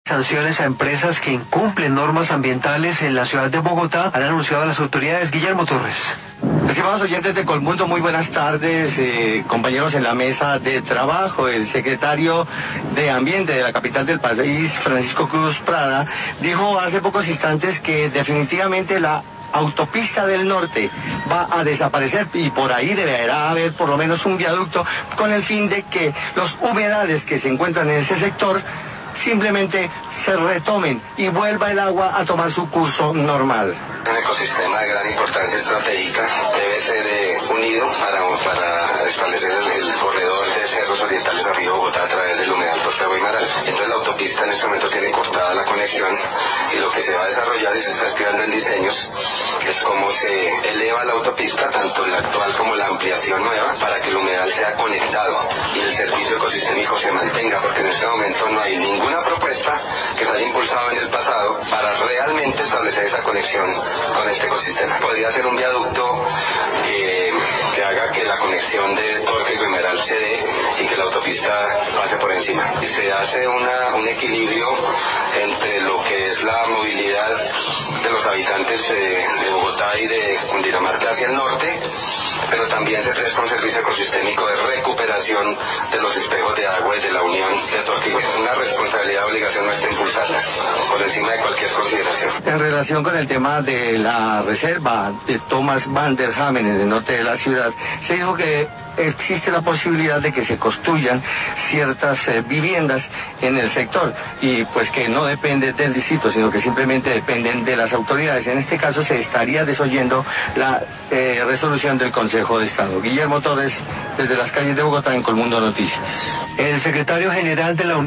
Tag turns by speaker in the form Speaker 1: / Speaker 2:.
Speaker 1: Sanciones a empresas que incumplen normas ambientales en la ciudad de Bogotá, han anunciado a las autoridades. Guillermo Torres.
Speaker 2: Estimados oyentes de Colmundo, muy buenas tardes, compañeros en la mesa de trabajo. El secretario de Ambiente de la capital del país, Francisco Cruz Prada, dijo hace pocos instantes que definitivamente la autopista del norte va a desaparecer y por ahí deberá haber por lo menos un viaducto con el fin de que los humedales que se encuentran en ese sector simplemente se retomen y vuelva el agua a tomar su curso normal.
Speaker 3: Un ecosistema de gran importancia estratégica debe ser unido para establecer el corredor de cerros orientales a Río Bogotá a través del humedal Torta Guaymaral. Entonces la autopista en este momento tiene cortada la conexión y lo que se va a desarrollar y se está estudiando en diseños es cómo se eleva la autopista, tanto la actual como la ampliación nueva, para que el humedal sea conectado y el servicio ecosistémico se mantenga, porque en este momento no hay ninguna propuesta que se haya impulsado en el pasado para realmente establecer esa conexión con este ecosistema. Podría ser un viaducto que haga que la conexión de Torque y Guaymaral se dé y que la autopista pase por encima. Y se hace un equilibrio entre lo que es la movilidad de los habitantes de Bogotá y de Cundinamarca hacia el norte, pero también se presta un servicio ecosistémico de recuperación de los espejos de agua y de la unión de Torque. Una responsabilidad y obligación nuestra impulsarla por encima de cualquier consideración.
Speaker 2: En relación con el tema de la reserva de Thomas van der Hamen en el norte de la ciudad, se dijo que existe la posibilidad de que se construyan ciertas viviendas en el sector y pues que no depende del distrito, sino que simplemente dependen de las autoridades. En este caso se estaría desoyendo la resolución del Consejo de Estado. Guillermo Torres, desde las calles de Bogotá, en Colmundo Noticias.
Speaker 1: El secretario general de la Unión